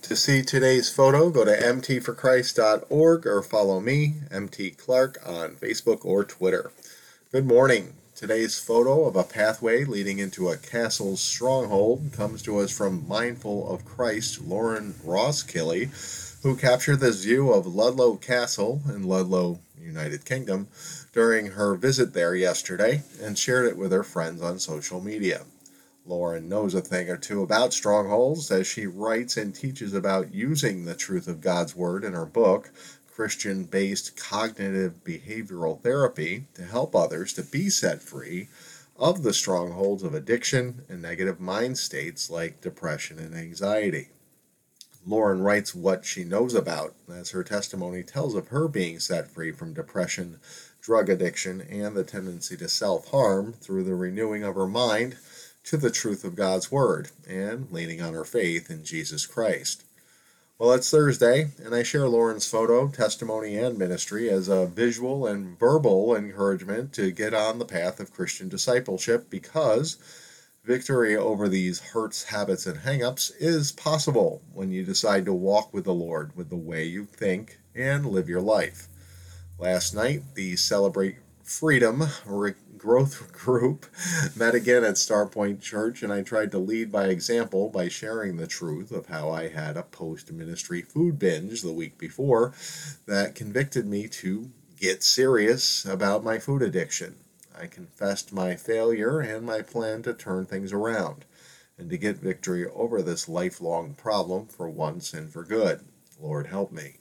To see today's photo, go to mtforchrist.org or follow me, MT Clark, on Facebook or Twitter. Good morning. Today's photo of a pathway leading into a castle's stronghold comes to us from Mindful of Christ, Lauren Roskilly, who captured this view of Ludlow Castle in Ludlow, United Kingdom, during her visit there yesterday and shared it with her friends on social media. Lauren knows a thing or two about strongholds as she writes and teaches about using the truth of God's Word in her book, Christian-Based Cognitive Behavioral Therapy, to help others to be set free of the strongholds of addiction and negative mind states like depression and anxiety. Lauren writes what she knows about as her testimony tells of her being set free from depression, drug addiction, and the tendency to self-harm through the renewing of her mind to the truth of God's Word and leaning on her faith in Jesus Christ. Well, it's Thursday, and I share Lauren's photo, testimony, and ministry as a visual and verbal encouragement to get on the path of Christian discipleship because victory over these hurts, habits, and hang-ups is possible when you decide to walk with the Lord with the way you think and live your life. Last night, the Celebrate Freedom Growth Group met again at Starpoint Church, and I tried to lead by example by sharing the truth of how I had a post-ministry food binge the week before that convicted me to get serious about my food addiction. I confessed my failure and my plan to turn things around and to get victory over this lifelong problem for once and for good. Lord, help me.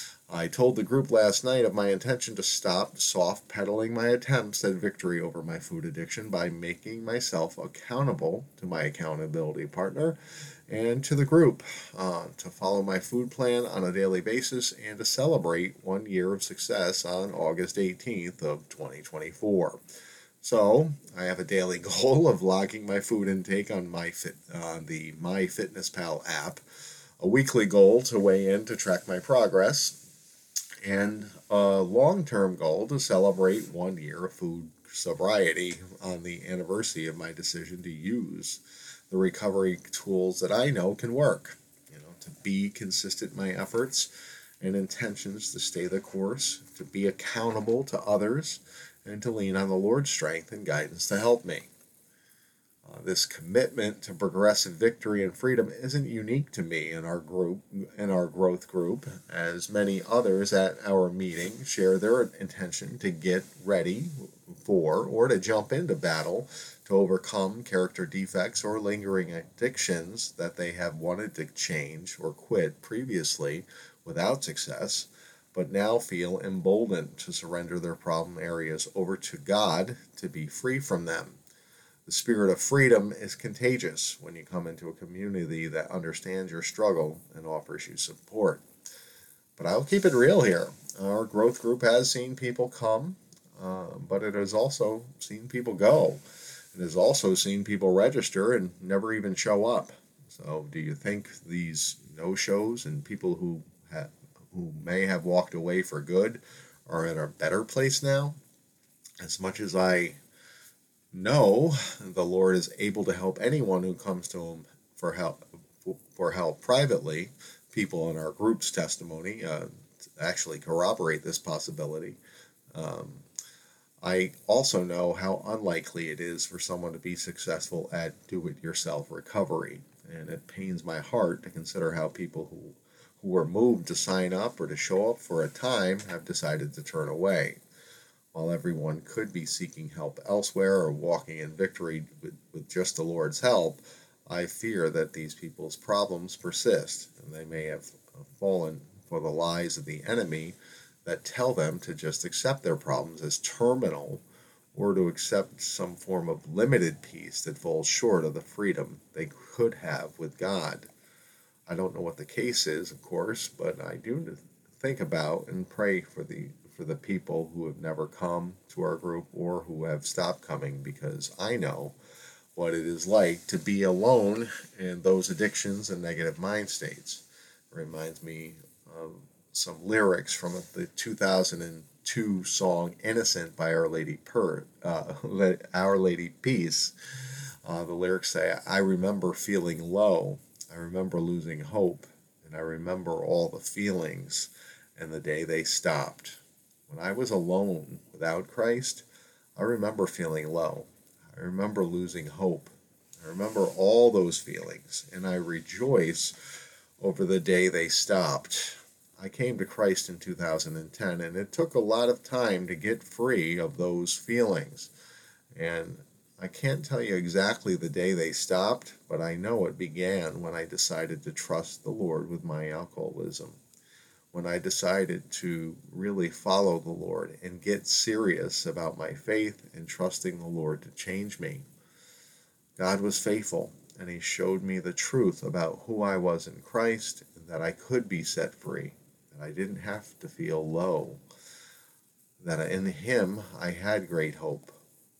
I told the group last night of my intention to stop soft-pedaling my attempts at victory over my food addiction by making myself accountable to my accountability partner and to the group, to follow my food plan on a daily basis and to celebrate 1 year of success on August 18th of 2024. So, I have a daily goal of logging my food intake on the MyFitnessPal app, a weekly goal to weigh in to track my progress, and a long-term goal to celebrate 1 year of food sobriety on the anniversary of my decision to use the recovery tools that I know can work. To be consistent in my efforts and intentions to stay the course, to be accountable to others, and to lean on the Lord's strength and guidance to help me. This commitment to progressive victory and freedom isn't unique to me in our growth group, as many others at our meeting share their intention to get ready for or to jump into battle to overcome character defects or lingering addictions that they have wanted to change or quit previously without success, but now feel emboldened to surrender their problem areas over to God to be free from them. The spirit of freedom is contagious when you come into a community that understands your struggle and offers you support. But I'll keep it real here. Our growth group has seen people come, but it has also seen people go. It has also seen people register and never even show up. So do you think these no-shows and people who may have walked away for good are in a better place now? As much as I know the Lord is able to help anyone who comes to him for help privately, people in our group's testimony actually corroborate this possibility. I also know how unlikely it is for someone to be successful at do-it-yourself recovery, and it pains my heart to consider how people who were moved to sign up or to show up for a time have decided to turn away. While everyone could be seeking help elsewhere or walking in victory with just the Lord's help, I fear that these people's problems persist, and they may have fallen for the lies of the enemy that tell them to just accept their problems as terminal or to accept some form of limited peace that falls short of the freedom they could have with God. I don't know what the case is, of course, but I do think about and pray for the people who have never come to our group or who have stopped coming, because I know what it is like to be alone in those addictions and negative mind states. It reminds me of some lyrics from the 2002 song "Innocent" by Our Lady Peace. The lyrics say, "I remember feeling low. I remember losing hope and I remember all the feelings and the day they stopped. When I was alone without Christ, I remember feeling low. I remember losing hope. I remember all those feelings, and I rejoice over the day they stopped. I came to Christ in 2010, and it took a lot of time to get free of those feelings. And I can't tell you exactly the day they stopped, but I know it began when I decided to trust the Lord with my alcoholism. When I decided to really follow the Lord and get serious about my faith and trusting the Lord to change me. God was faithful, and He showed me the truth about who I was in Christ and that I could be set free, that I didn't have to feel low, that in Him I had great hope.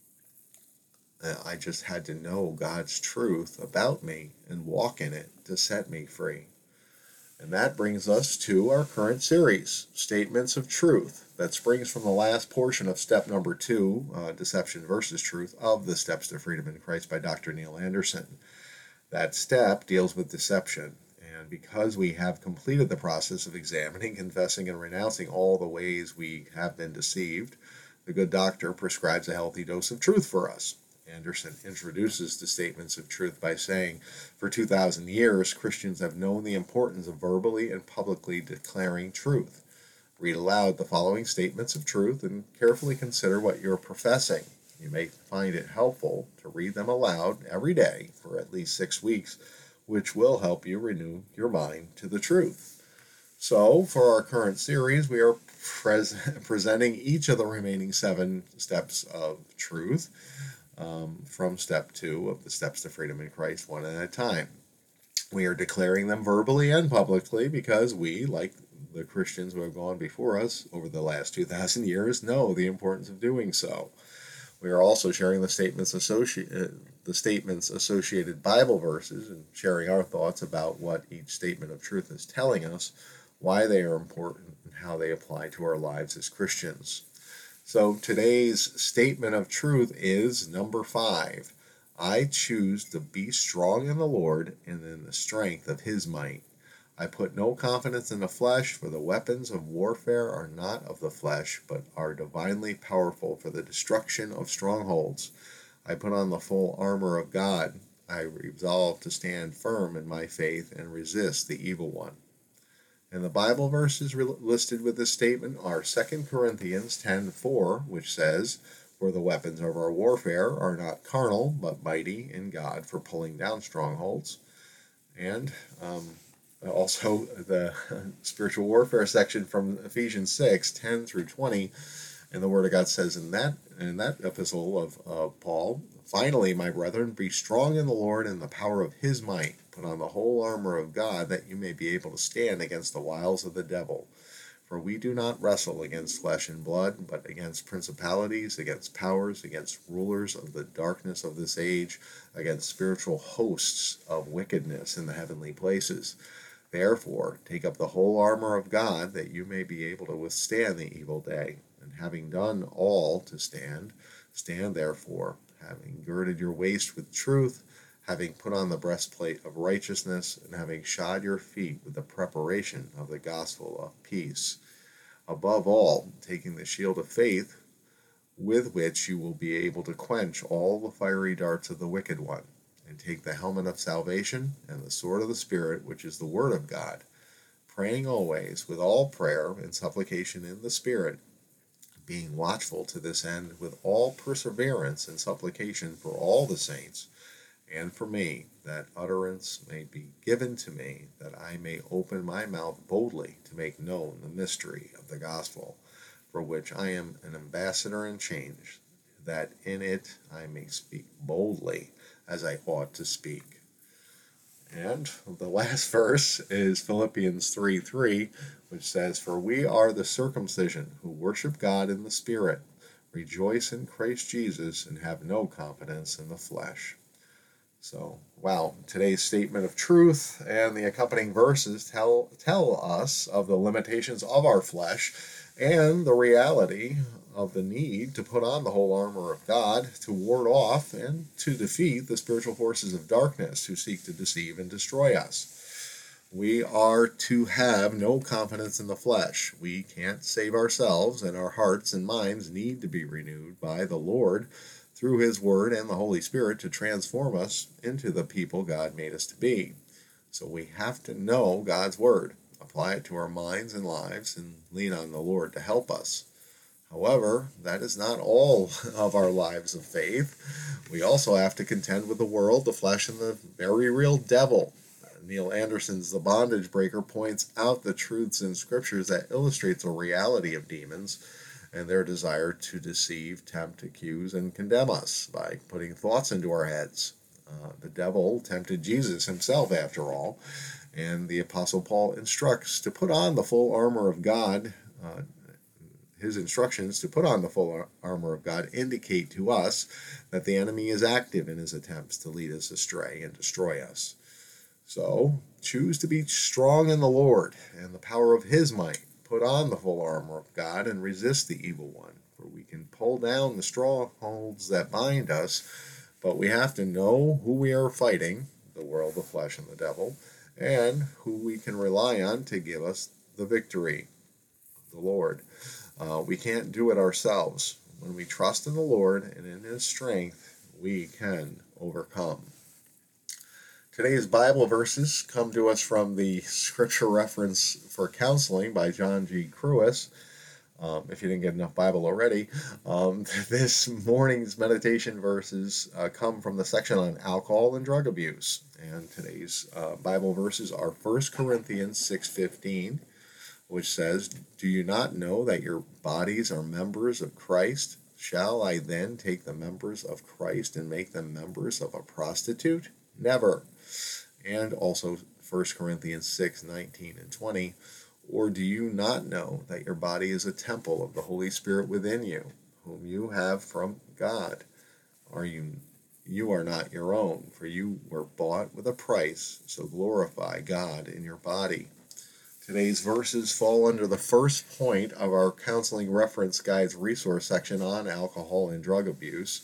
I just had to know God's truth about me and walk in it to set me free. And that brings us to our current series, Statements of Truth, that springs from the last portion of step number 2, Deception versus Truth, of the Steps to Freedom in Christ by Dr. Neil Anderson. That step deals with deception. And because we have completed the process of examining, confessing, and renouncing all the ways we have been deceived, the good doctor prescribes a healthy dose of truth for us. Anderson introduces the statements of truth by saying, for 2,000 years, Christians have known the importance of verbally and publicly declaring truth. Read aloud the following statements of truth and carefully consider what you're professing. You may find it helpful to read them aloud every day for at least 6 weeks, which will help you renew your mind to the truth. So, for our current series, we are presenting each of the remaining 7 steps of truth. From step 2 of the Steps to Freedom in Christ, one at a time. We are declaring them verbally and publicly because we, like the Christians who have gone before us over the last 2,000 years, know the importance of doing so. We are also sharing the statements associated Bible verses and sharing our thoughts about what each statement of truth is telling us, why they are important, and how they apply to our lives as Christians. So today's statement of truth is number 5. I choose to be strong in the Lord and in the strength of His might. I put no confidence in the flesh, for the weapons of warfare are not of the flesh, but are divinely powerful for the destruction of strongholds. I put on the full armor of God. I resolve to stand firm in my faith and resist the evil one. And the Bible verses listed with this statement are 2 Corinthians 10:4, which says, for the weapons of our warfare are not carnal, but mighty in God for pulling down strongholds. And also the spiritual warfare section from Ephesians 6:10 through 20. And the Word of God says in that epistle of Paul, finally, my brethren, be strong in the Lord and the power of His might. Put on the whole armor of God, that you may be able to stand against the wiles of the devil. For we do not wrestle against flesh and blood, but against principalities, against powers, against rulers of the darkness of this age, against spiritual hosts of wickedness in the heavenly places. Therefore, take up the whole armor of God, that you may be able to withstand the evil day. And having done all to stand, stand therefore, having girded your waist with truth, having put on the breastplate of righteousness, and having shod your feet with the preparation of the gospel of peace. Above all, taking the shield of faith, with which you will be able to quench all the fiery darts of the wicked one, and take the helmet of salvation and the sword of the Spirit, which is the Word of God, praying always with all prayer and supplication in the Spirit, being watchful to this end with all perseverance and supplication for all the saints, and for me, that utterance may be given to me, that I may open my mouth boldly to make known the mystery of the gospel, for which I am an ambassador in chains, that in it I may speak boldly as I ought to speak. And the last verse is Philippians 3:3, which says, for we are the circumcision who worship God in the Spirit, rejoice in Christ Jesus, and have no confidence in the flesh. So, wow, today's statement of truth and the accompanying verses tell us of the limitations of our flesh and the reality of the need to put on the whole armor of God to ward off and to defeat the spiritual forces of darkness who seek to deceive and destroy us. We are to have no confidence in the flesh. We can't save ourselves, and our hearts and minds need to be renewed by the Lord through His Word and the Holy Spirit to transform us into the people God made us to be. So we have to know God's Word, apply it to our minds and lives, and lean on the Lord to help us. However, that is not all of our lives of faith. We also have to contend with the world, the flesh, and the very real devil. Neil Anderson's The Bondage Breaker points out the truths in scriptures that illustrate the reality of demons and their desire to deceive, tempt, accuse, and condemn us by putting thoughts into our heads. The devil tempted Jesus himself, after all, and the Apostle Paul instructs to put on the full armor of God. His instructions to put on the full armor of God indicate to us that the enemy is active in his attempts to lead us astray and destroy us. So, choose to be strong in the Lord and the power of His might. Put on the full armor of God and resist the evil one, for we can pull down the strongholds that bind us, but we have to know who we are fighting, the world, the flesh, and the devil, and who we can rely on to give us the victory, the Lord. We can't do it ourselves. When we trust in the Lord and in His strength, we can overcome. Today's Bible verses come to us from the Scripture Reference for Counseling by John G. Crewis. If you didn't get enough Bible already, this morning's meditation verses come from the section on alcohol and drug abuse. And today's Bible verses are 1 Corinthians 6:15, which says, "Do you not know that your bodies are members of Christ? Shall I then take the members of Christ and make them members of a prostitute? Never." And also 1 Corinthians 6:19 and 20, "Or do you not know that your body is a temple of the Holy Spirit within you, whom you have from God? You are not your own, for you were bought with a price, so glorify God in your body." Today's verses fall under the first point of our Counseling Reference Guide's resource section on alcohol and drug abuse.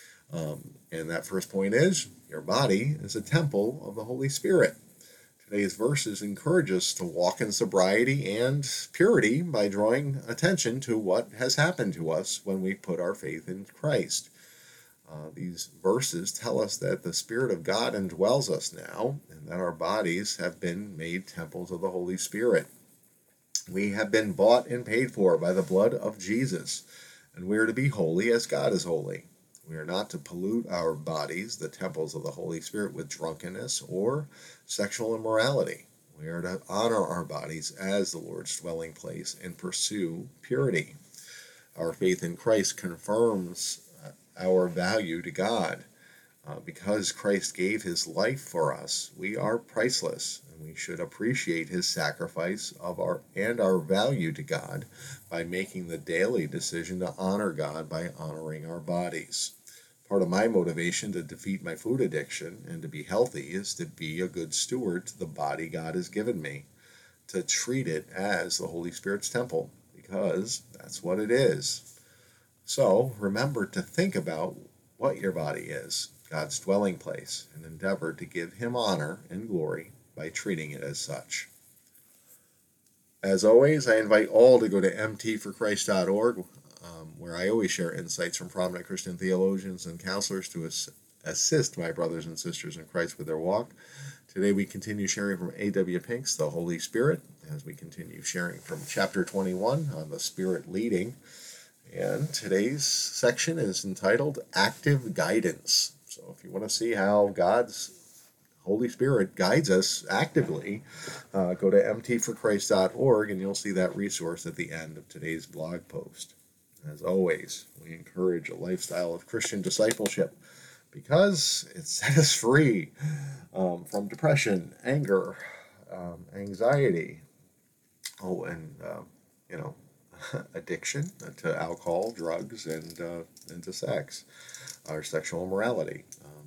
And that first point is, your body is a temple of the Holy Spirit. Today's verses encourage us to walk in sobriety and purity by drawing attention to what has happened to us when we put our faith in Christ. These verses tell us that the Spirit of God indwells us now, and that our bodies have been made temples of the Holy Spirit. We have been bought and paid for by the blood of Jesus, and we are to be holy as God is holy. We are not to pollute our bodies, the temples of the Holy Spirit, with drunkenness or sexual immorality. We are to honor our bodies as the Lord's dwelling place and pursue purity. Our faith in Christ confirms our value to God. Because Christ gave His life for us, we are priceless, and we should appreciate His sacrifice and our value to God by making the daily decision to honor God by honoring our bodies. Part of my motivation to defeat my food addiction and to be healthy is to be a good steward to the body God has given me, to treat it as the Holy Spirit's temple, because that's what it is. So remember to think about what your body is, God's dwelling place, and endeavor to give Him honor and glory by treating it as such. As always, I invite all to go to mtforchrist.org, where I always share insights from prominent Christian theologians and counselors to assist my brothers and sisters in Christ with their walk. Today we continue sharing from A.W. Pink's The Holy Spirit, as we continue sharing from chapter 21 on the Spirit leading. And today's section is entitled Active Guidance. So if you want to see how God's Holy Spirit guides us actively, go to mtforchrist.org and you'll see that resource at the end of today's blog post. As always, we encourage a lifestyle of Christian discipleship because it set us free from depression, anger, anxiety, and addiction to alcohol, drugs, and to sex, or sexual immorality.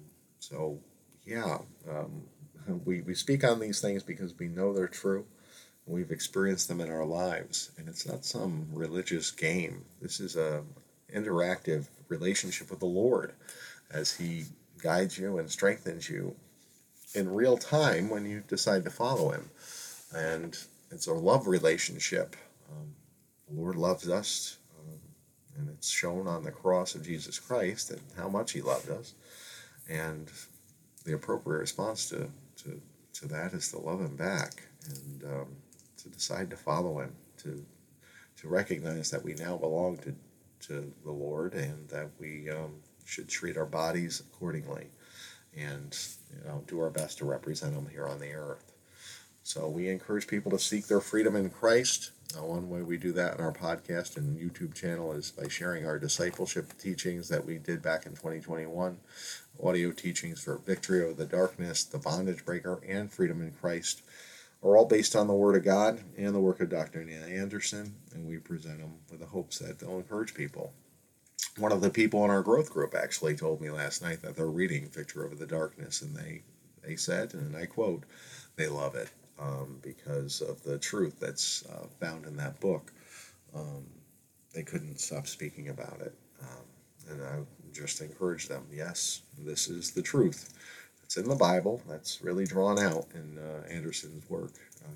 We speak on these things because we know they're true. We've experienced them in our lives, and it's not some religious game. This is an interactive relationship with the Lord as He guides you and strengthens you in real time when you decide to follow him. And it's a love relationship. The Lord loves us, and it's shown on the cross of Jesus Christ and how much he loved us. And the appropriate response to that is to love him back and to decide to follow him, to recognize that we now belong to the Lord and that we should treat our bodies accordingly and do our best to represent him here on the earth. So we encourage people to seek their freedom in Christ. One way we do that in our podcast and YouTube channel is by sharing our discipleship teachings that we did back in 2021. Audio teachings for Victory Over the Darkness, The Bondage Breaker, and Freedom in Christ are all based on the Word of God and the work of Dr. Neil Anderson, and we present them with the hopes that they'll encourage people. One of the people in our growth group actually told me last night that they're reading Victory Over the Darkness, and they said, and I quote, they love it because of the truth that's found in that book. They couldn't stop speaking about it. And I just encourage them, yes, this is the truth. It's in the Bible. That's really drawn out in Anderson's work.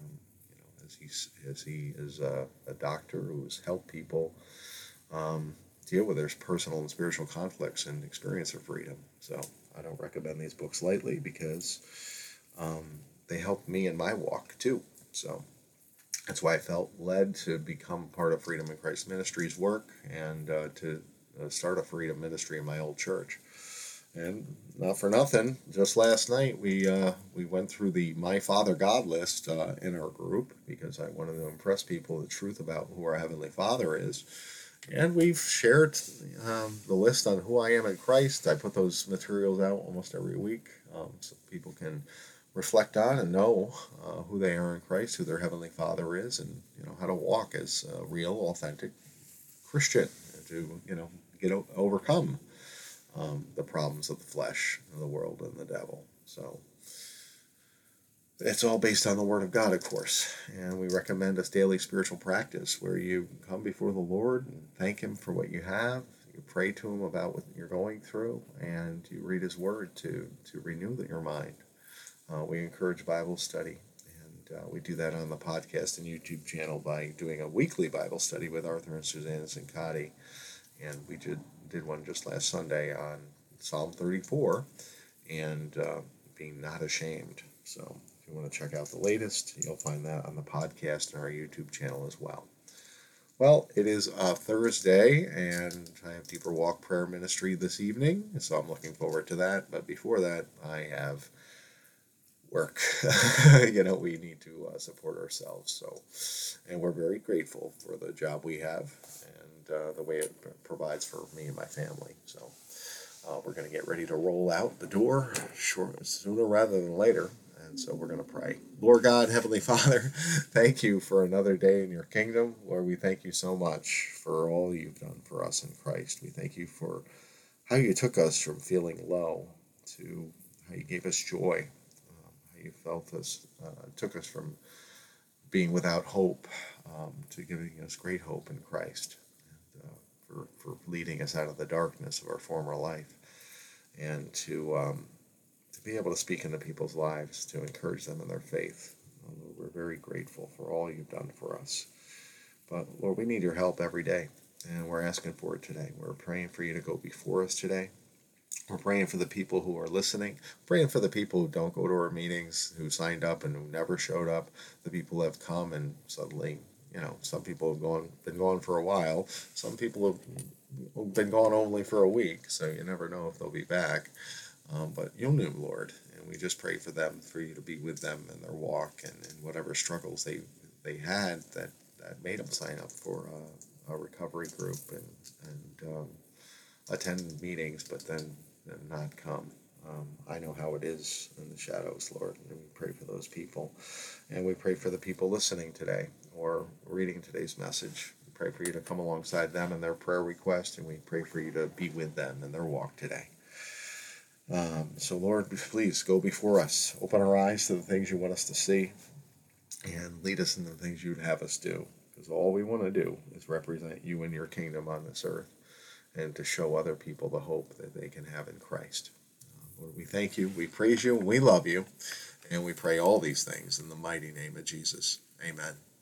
As he is a doctor who's helped people deal with their personal and spiritual conflicts and experience of freedom. So I don't recommend these books lightly because they helped me in my walk too. So that's why I felt led to become part of Freedom in Christ Ministries work and to start a freedom ministry in my old church. And not for nothing, just last night we went through the My Father God list in our group because I wanted to impress people with the truth about who our Heavenly Father is. And we've shared the list on who I am in Christ. I put those materials out almost every week so people can reflect on and know who they are in Christ, who their Heavenly Father is, and how to walk as a real, authentic Christian to overcome the problems of the flesh, and the world, and the devil. So it's all based on the Word of God, of course, and we recommend this daily spiritual practice where you come before the Lord and thank Him for what you have. You pray to Him about what you're going through, and you read His Word to renew your mind. We encourage Bible study, and we do that on the podcast and YouTube channel by doing a weekly Bible study with Arthur and Susanna Zincati, and we did one just last Sunday on Psalm 34 and being not ashamed. So if you want to check out the latest, you'll find that on the podcast and our YouTube channel as well. Well, it is Thursday, and I have Deeper Walk Prayer Ministry this evening, so I'm looking forward to that. But before that, I have work. We need to support ourselves. So, and we're very grateful for the job we have and the way it provides for me and my family. So, we're going to get ready to roll out the door sooner rather than later. And so we're going to pray. Lord God, Heavenly Father, thank you for another day in your kingdom. Lord, we thank you so much for all you've done for us in Christ. We thank you for how you took us from feeling low to how you gave us joy. You took us from being without hope to giving us great hope in Christ, and for leading us out of the darkness of our former life, and to be able to speak into people's lives, to encourage them in their faith. We're very grateful for all you've done for us. But Lord, we need your help every day, and we're asking for it today. We're praying for you to go before us today. We're praying for the people who are listening, praying for the people who don't go to our meetings, who signed up and who never showed up, the people who have come and suddenly, some people have been gone for a while, some people have been gone only for a week, so you never know if they'll be back. But you knew, Lord, and we just pray for them, for you to be with them in their walk and in whatever struggles they had that made them sign up for a recovery group and attend meetings, but then not come. I know how it is in the shadows, Lord, and we pray for those people. And we pray for the people listening today or reading today's message. We pray for you to come alongside them in their prayer request, and we pray for you to be with them in their walk today. So, Lord, please go before us. Open our eyes to the things you want us to see and lead us in the things you'd have us do, because all we want to do is represent you and your kingdom on this earth, and to show other people the hope that they can have in Christ. Lord, we thank you, we praise you, we love you, and we pray all these things in the mighty name of Jesus. Amen.